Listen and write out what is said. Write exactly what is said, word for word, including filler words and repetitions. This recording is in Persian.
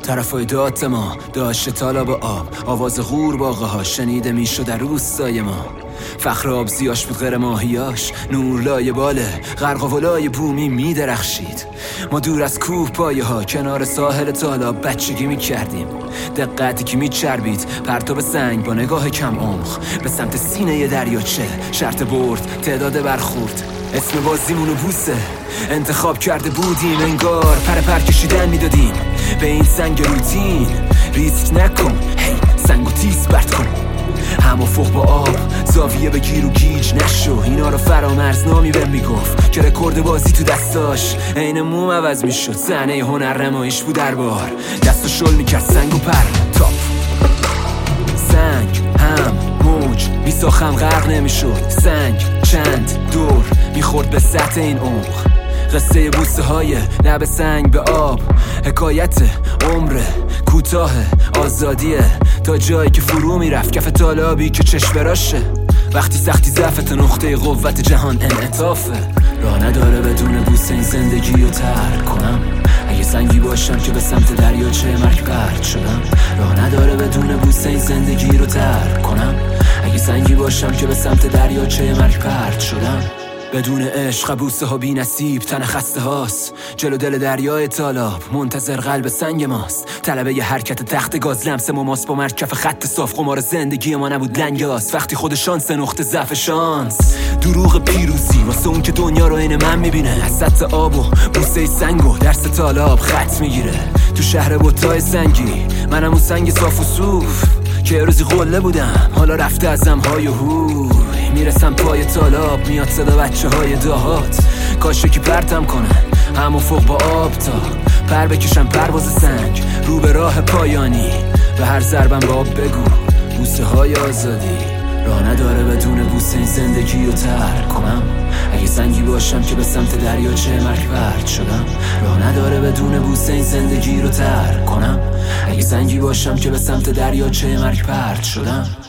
طرفای دات ما داشت تالاب آب، آواز غور باغه ها شنیده میشد در روستای ما. فخر آبزیاش بود غیر ماهیاش، نور لایه باله غرق و ولای بومی میدرخشید. ما دور از کوه پایه ها کنار ساحل تالاب بچگی میکردیم. دقتی که میچربید پرتاب سنگ با نگاه کم عمق به سمت سینه دریاچه. شرط برد تعداد برخورد، اسم بازیمونو بوسه انتخاب کرده بودیم. انگار پر پر کشیدن میدادیم به این سنگ روتین. ریسک نکن هی سنگو تیز برد کن، هم افق با آب زاویه بگیر و گیج نشو. اینا رو فرامرز نامی بهم میگفت که رکورد بازی تو دستاش عین موم عوض میشد. صحنه هنر نمایش بود در بار، دستو شل میکرد سنگ و پر تاپ. سنگ هم موج میساخم غرق نمیشد. سنگ چند دور میخورد به سطح این عمق. قصه بوسه های لب سنگ به آب، حکایت عمر کوتاه آزادیه تا جایی که فرو میرفت کف تالابی که چشم براشه. وقتی سختی ضعفت نقطه قوت جهان انعطافه. راه نداره بدون بوسه این زندگی رو ترک کنم. اگه سنگی باشم که به سمت دریاچه مرگ پرت شدم. راه نداره بدون بوسه این زندگی رو ترک کنم. اگه سنگی باشم که به سمت دریاچه مرگ پرت شدم. بدون عشق بوسه ها بی نصیب تن خسته هاست. جلو دل دریای تالاب منتظر قلب سنگ ماست. طلبه ی حرکت تخت گاز لمس ماست با مرکف خط صاف. قمار زندگی ما نبود لنگاس وقتی خود شانس نقطه ضعف شانس. دروغ پیروزی واسه اون که دنیا رو عین من میبینه. از سطح آب و بوسه سنگو درس تالاب خط میگیره. تو شهر بوتای سنگی منم اون سنگ صاف و صوف که روزی قله بودم حالا رفته ازم های و هوی. میرسم پای تالاب میاد صدا بچه های دهات. کاشه که پرتم کنن هم افق با آب تا پر بکشم پرواز سنگ رو به راه پایانی. به هر ضربم با آب بگو بوسه های آزادی. راه نداره بدون بوسه این زندگی رو ترک کنم. اگه سنگی باشم که به سمت دریاچه مرگ پرت شدم. راه نداره بدون بوسه این زندگی رو ترک کنم. اگه سنگی باشم که به سمت دریاچه مرگ پرت شدم.